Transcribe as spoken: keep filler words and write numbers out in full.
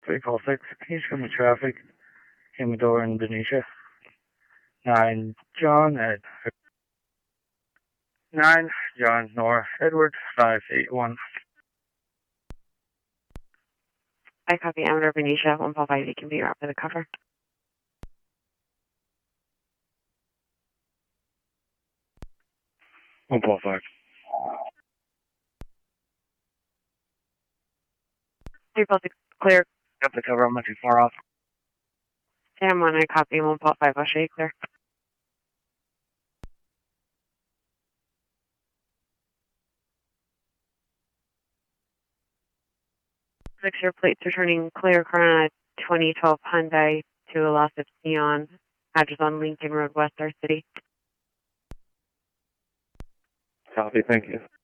three call six. Can you just come with traffic? Humidor in Benicia. Nine John at nine John North Edward five eight one. I copy Amador Benicia one four five. You can be wrapped for the cover. One four five. Three four six clear. Got the cover. I'm not too far off. Sam one. I copy one four five. I'll show you clear. Six your plates returning clear. Corona twenty twelve Hyundai to a loss of Neon. Address on Lincoln Road, West Our City. Copy. Thank you.